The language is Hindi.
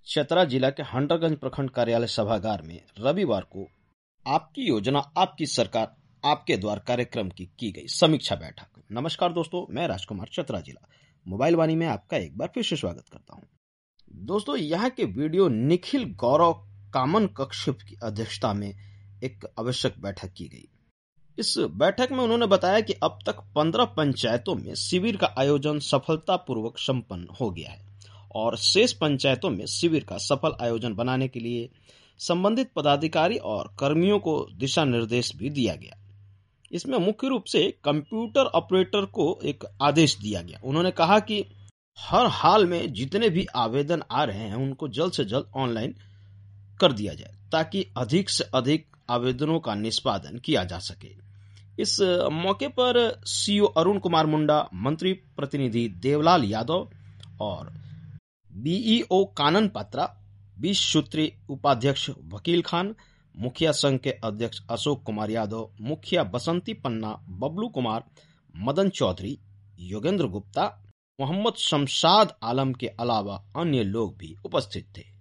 चतरा जिला के हंटरगंज प्रखंड कार्यालय सभागार में रविवार को आपकी योजना आपकी सरकार आपके द्वार कार्यक्रम की गई समीक्षा बैठक। नमस्कार दोस्तों, मैं राजकुमार चतरा जिला मोबाइल वाणी में आपका एक बार फिर से स्वागत करता हूं। दोस्तों, यहाँ के वीडियो निखिल गौरव कामन कश्यप की अध्यक्षता में एक आवश्यक बैठक की गई। इस बैठक में उन्होंने बताया कि अब तक 15 पंचायतों में शिविर का आयोजन सफलतापूर्वक संपन्न हो गया है और शेष पंचायतों में शिविर का सफल आयोजन बनाने के लिए संबंधित पदाधिकारी और कर्मियों को दिशा निर्देश भी दिया गया। इसमें मुख्य रूप से कंप्यूटर ऑपरेटर को एक आदेश दिया गया। उन्होंने कहा कि हर हाल में जितने भी आवेदन आ रहे हैं उनको जल्द से जल्द ऑनलाइन कर दिया जाए ताकि अधिक से अधिक आवेदनों का निष्पादन किया जा सके। इस मौके पर सीओ अरुण कुमार मुंडा, मंत्री प्रतिनिधि देवलाल यादव और बीईओ कानन पात्रा, 20 सूत्री उपाध्यक्ष वकील खान, मुखिया संघ के अध्यक्ष अशोक कुमार यादव, मुखिया बसंती पन्ना, बबलू कुमार, मदन चौधरी, योगेंद्र गुप्ता, मोहम्मद शमशाद आलम के अलावा अन्य लोग भी उपस्थित थे।